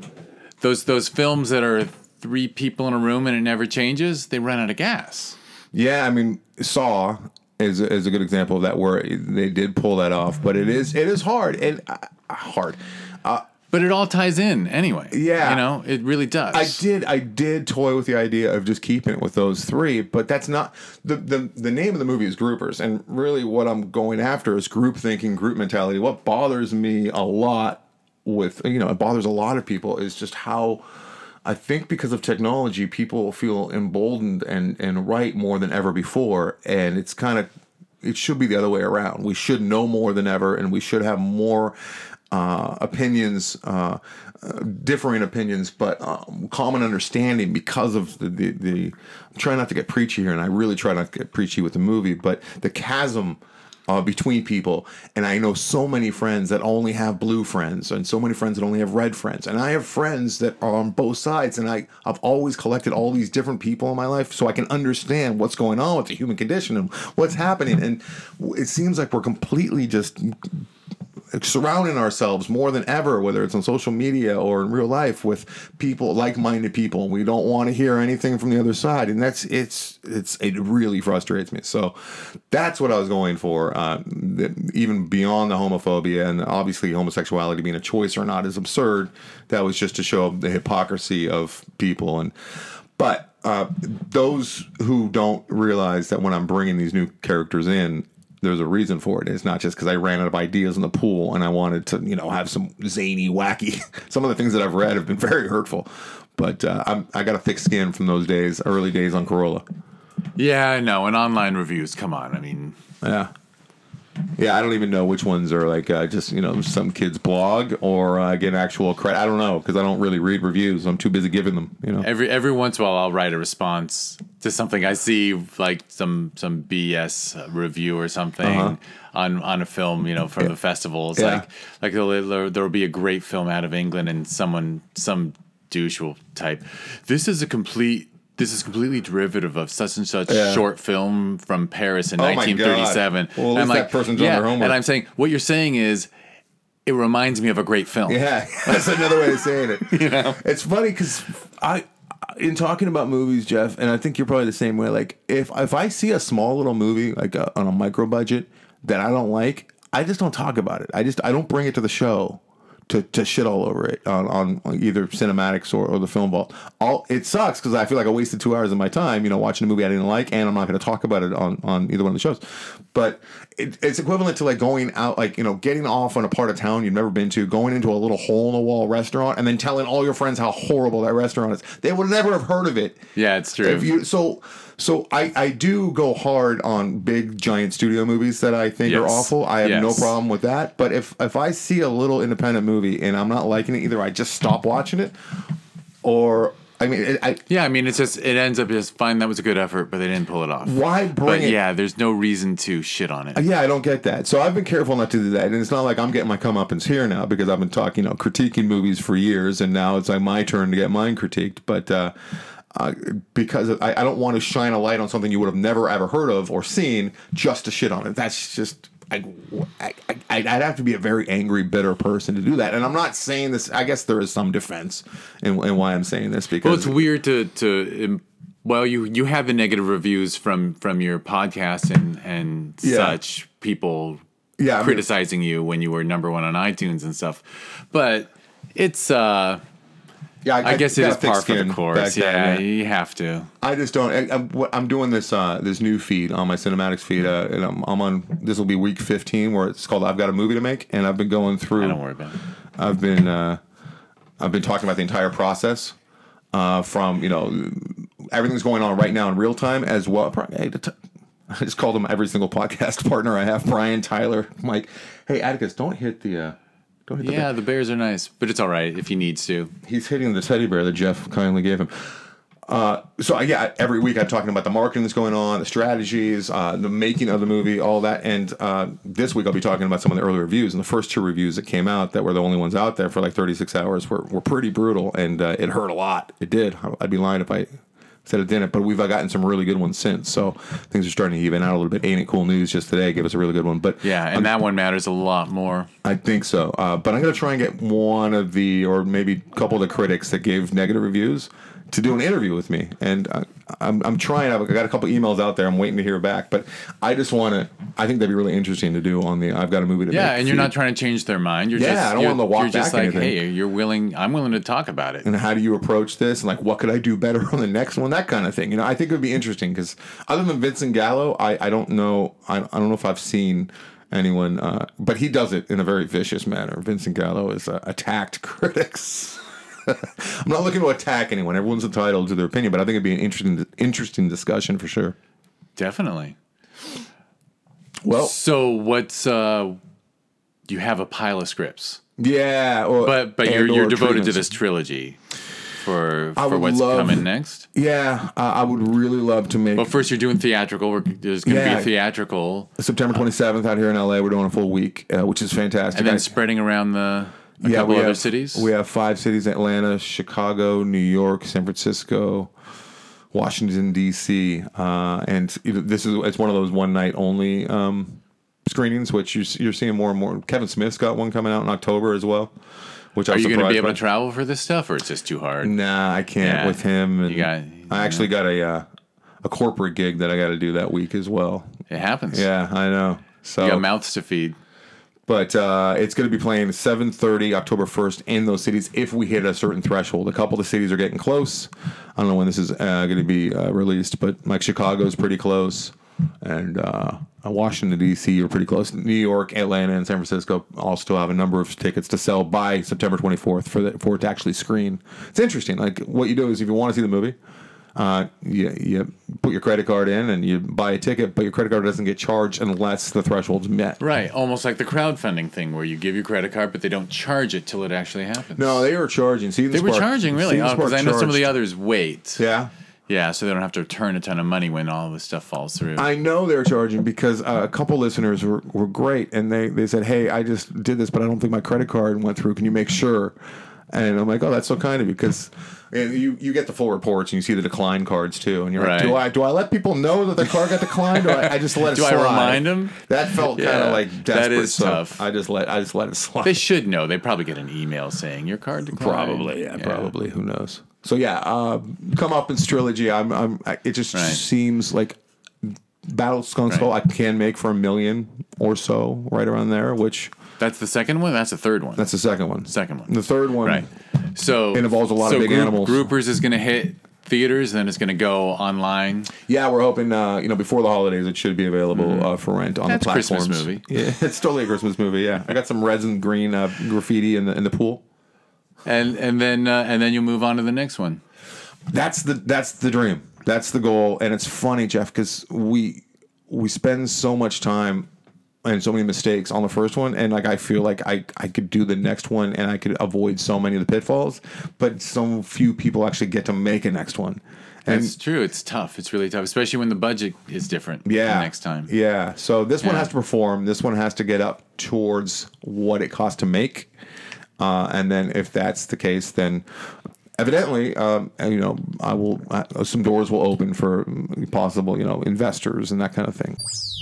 those those films that are three people in a room and it never changes, they run out of gas. Yeah, I mean, Saw is a, is a good example of that where they did pull that off, but it is it is hard and uh, hard. Uh, But it all ties in anyway. Yeah. You know, it really does. I did I did toy with the idea of just keeping it with those three, but that's not the the the name of the movie is Groupers, and really what I'm going after is group thinking, group mentality. What bothers me a lot with you know it bothers a lot of people is just how. I think because of technology, people feel emboldened and, and right more than ever before. And it's kind of, it should be the other way around. We should know more than ever, and we should have more uh, opinions, uh, uh, differing opinions, but um, common understanding because of the, the, the, I'm trying not to get preachy here, and I really try not to get preachy with the movie, but the chasm Uh, between people, and I know so many friends that only have blue friends, and so many friends that only have red friends, and I have friends that are on both sides, and I I've always collected all these different people in my life so I can understand what's going on with the human condition and what's happening, and it seems like we're completely just surrounding ourselves more than ever, whether it's on social media or in real life, with people, like-minded people, and we don't want to hear anything from the other side, and that's it's it's it really frustrates me. So that's what I was going for, uh, even beyond the homophobia and obviously homosexuality being a choice or not is absurd. That was just to show the hypocrisy of people, and but uh, those who don't realize that when I'm bringing these new characters in, there's a reason for it. It's not just because I ran out of ideas in the pool and I wanted to, you know, have some zany, wacky. Some of the things that I've read have been very hurtful, but uh, I'm, I got a thick skin from those days, early days on Corolla. Yeah, I know. And online reviews, come on. I mean, Yeah, yeah. I don't even know which ones are like uh, just you know some kid's blog or uh, get actual credit. I don't know because I don't really read reviews. I'm too busy giving them. You know. every every once in a while I'll write a response to something I see, like some some B S review or something Uh-huh. on on a film, you know, from the festival. It's Yeah. like like there'll, there'll be a great film out of England, and someone some douche will type, "This is a complete." This is completely derivative of such and such Yeah. short film from Paris in Oh my nineteen thirty-seven. God. Well, at And I'm least like, that person's done their homework. And I'm saying, what you're saying is, it reminds me of a great film. Yeah, that's another way of saying it. You know? It's funny because I, in talking about movies, Jeff, and I think you're probably the same way. Like if if I see a small little movie like a, on a micro budget that I don't like, I just don't talk about it. I just I don't bring it to the show to, to shit all over it on, on either cinematics or, or the film vault. All it sucks because I feel like I wasted two hours of my time, you know, watching a movie I didn't like, and I'm not going to talk about it on, on either one of the shows. But it, it's equivalent to like going out, like you know, getting off on a part of town you've never been to, going into a little hole in the wall restaurant, and then telling all your friends how horrible that restaurant is. They would never have heard of it. Yeah, it's true. If you so. So I, I do go hard on big giant studio movies that I think are Yes. awful. I have no Yes. problem with that. But if if I see a little independent movie and I'm not liking it, either I just stop watching it, or I mean, it, I Yeah, I mean, it's just, it ends up just fine. That was a good effort, but they didn't pull it off. why But bring it? yeah, there's no reason to shit on it. Yeah, I don't get that. So I've been careful not to do that. And it's not like I'm getting my comeuppance here now because I've been talking, you know, critiquing movies for years, and now it's like my turn to get mine critiqued. But uh, uh, because I, I don't want to shine a light on something you would have never ever heard of or seen just to shit on it. That's just. I, I, I'd have to be a very angry, bitter person to do that. And I'm not saying this. I guess there is some defense in, in why I'm saying this because Well, it's weird to to Well, you you have the negative reviews from from your podcast and and Yeah. such people Yeah, I mean- criticizing you when you were number one on iTunes and stuff. But it's uh Yeah, I guess it got is a thick par for the skin course. back then, Yeah, yeah. you have to. I just don't. I, I'm, what- I'm doing this uh, this new feed on my Cinematics feed, uh, and I'm, I'm on. This will be week fifteen, where it's called "I've Got a Movie to Make," and I've been going through. I don't worry about it. I've been uh, I've been talking about the entire process uh, from you know everything's going on right now in real time as well. Hey, I just called him every single podcast partner I have. Brian, Tyler, Mike. Hey, Atticus, don't hit the. Uh, don't hit the. Yeah, the Bears are nice, but it's all right if he needs to. He's hitting the teddy bear that Jeff kindly gave him. Uh, so yeah, every week I'm talking about the marketing that's going on, the strategies, uh, the making of the movie, all that. And uh, this week I'll be talking about some of the early reviews. And the first two reviews that came out that were the only ones out there for like thirty-six hours were, were pretty brutal, and uh, it hurt a lot. It did. I'd be lying if I said it didn't. But we've gotten some really good ones since. So things are starting to even out a little bit. Ain't It Cool News just today gave us a really good one. But Yeah, and I'm- that one matters a lot more. I think so. Uh, but I'm going to try and get one of the, or maybe a couple of the critics that gave negative reviews to do an interview with me. And I, I'm, I'm trying. I've got a couple emails out there. I'm waiting to hear back. But I just want to, I think that'd be really interesting to do on the I've Got a Movie to Yeah, Make and you're feed. not trying to change their mind. You're Yeah, just, I don't you're, want them to walk You're just back like, anything. hey, you're willing. I'm willing to talk about it. And how do you approach this? And like, what could I do better on the next one? That kind of thing. You know, I think it would be interesting because other than Vincent Gallo, I, I don't know. I, I don't know if I've seen anyone, uh, but he does it in a very vicious manner. Vincent Gallo has uh, attacked critics. I'm not looking to attack anyone. Everyone's entitled to their opinion, but I think it'd be an interesting, interesting discussion for sure. Definitely. Well, So what's uh you have a pile of scripts. yeah, or, But but you're and you're or devoted to treatments. this trilogy for I for would what's love- coming next. Yeah, uh, I would really love to make Well, first you're doing theatrical. We're, there's going to be Yeah. a theatrical, September twenty-seventh out here in L A. We're doing a full week, uh, which is fantastic. and then I- spreading around the a yeah, couple we other have, cities. We have five cities: Atlanta, Chicago, New York, San Francisco, Washington D C, uh, and you know, this is it's one of those one night only um, screenings, which you're, you're seeing more and more. Kevin Smith's got one coming out in October as well. Which Are I'm you going to surprised be able by. to travel for this stuff, or it's just too hard? Nah, I can't Yeah. with him. And You got- I actually got a uh, a corporate gig that I got to do that week as well. It happens. Yeah, I know. So, You got mouths to feed. but uh, it's going to be playing seven thirty October first in those cities if we hit a certain threshold. A couple of the cities are getting close. I don't know when this is uh, going to be uh, released, but like Chicago's pretty close, and uh, Washington D C are pretty close. New York, Atlanta, and San Francisco all still have a number of tickets to sell by September twenty-fourth for the, for it to actually screen. It's interesting. Like what you do is if you want to see the movie. Uh, you, you put your credit card in and you buy a ticket, but your credit card doesn't get charged unless the threshold's met. Right, almost like the crowdfunding thing where you give your credit card, but they don't charge it till it actually happens. No, they were charging. See, they were charging really, because I know some of the others wait. Yeah, Yeah, so they don't have to return a ton of money when all this stuff falls through. I know they're charging because uh, a couple listeners were, were great, and they, they said, "Hey, I just did this, but I don't think my credit card went through. Can you make sure?" And I'm like, "Oh, that's so kind of you," because and you you get the full reports and you see the decline cards too, and you're Right. like, "Do I do I let people know that the card got declined, or I, I just let it Do I slide?" remind them? That felt kind Yeah, of like that desperate. is so tough. I just let I just let it slide. They should know. They probably get an email saying your card declined. Probably, yeah, probably. Who knows? So yeah, uh, come up in trilogy. I'm, I'm. I- It just Right. seems like Battle Skunk Skull. Right. I can make for a million or so, right around there. Which That's the second one. That's the third one. that's the second one. Second one. The third one, Right. So It involves a lot of so big group, animals. Groupers is going to hit theaters, then it's going to go online. Yeah, we're hoping. Uh, you know, before the holidays, it should be available uh, for rent on That's the a Christmas platforms. movie. Yeah, it's totally a Christmas movie. Yeah, I got some reds and green uh, graffiti in the in the pool. And and then uh, and then you'll move on to the next one. That's the that's the dream. That's the goal. And it's funny, Jeff, because we we spend so much time and so many mistakes on the first one, and like I feel like I, I could do the next one and I could avoid so many of the pitfalls, but so few people actually get to make a next one. And It's true. It's tough. It's really tough, especially when the budget is different. yeah, the next time. Yeah. So this one Yeah. has to perform. This one has to get up towards what it costs to make. Uh, and then if that's the case, then evidently, um, you know, I will. Uh, some doors will open for possible, you know, investors and that kind of thing.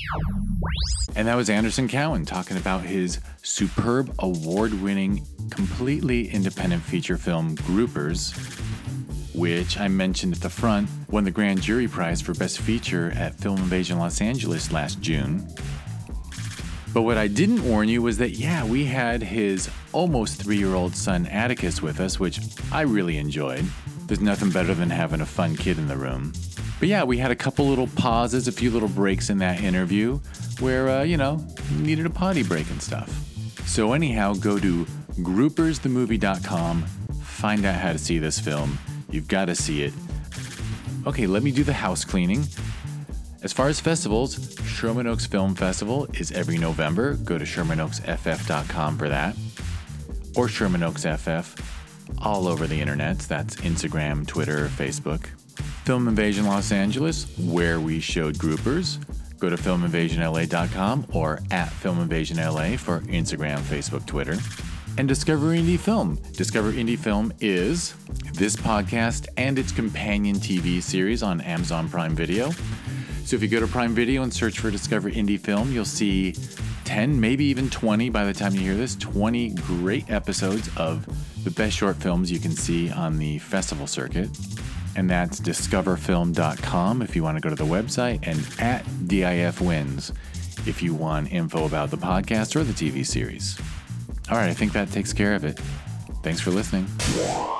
And that was Anderson Cowan talking about his superb award-winning, completely independent feature film, Groupers, which I mentioned at the front, won the Grand Jury Prize for Best Feature at Film Invasion Los Angeles last June. But what I didn't warn you was that, yeah, we had his almost three-year-old son Atticus with us, which I really enjoyed. There's nothing better than having a fun kid in the room. But yeah, we had a couple little pauses, a few little breaks in that interview where, uh, you know, needed a potty break and stuff. So anyhow, go to groupers the movie dot com, find out how to see this film. You've got to see it. Okay, let me do the house cleaning. As far as festivals, Sherman Oaks Film Festival is every November. Go to sherman oaks f f dot com for that. Or Sherman Oaks F F, all over the internet. That's Instagram, Twitter, Facebook. Film Invasion Los Angeles, where we showed groupers. Go to film invasion l a dot com or at film invasion l a for Instagram, Facebook, Twitter. And Discover Indie Film. Discover Indie Film is this podcast and its companion T V series on Amazon Prime Video. So if you go to Prime Video and search for Discover Indie Film, you'll see ten, maybe even twenty by the time you hear this, twenty great episodes of the best short films you can see on the festival circuit. And that's discover film dot com if you want to go to the website, and at D I F Wins if you want info about the podcast or the T V series. All right, I think that takes care of it. Thanks for listening.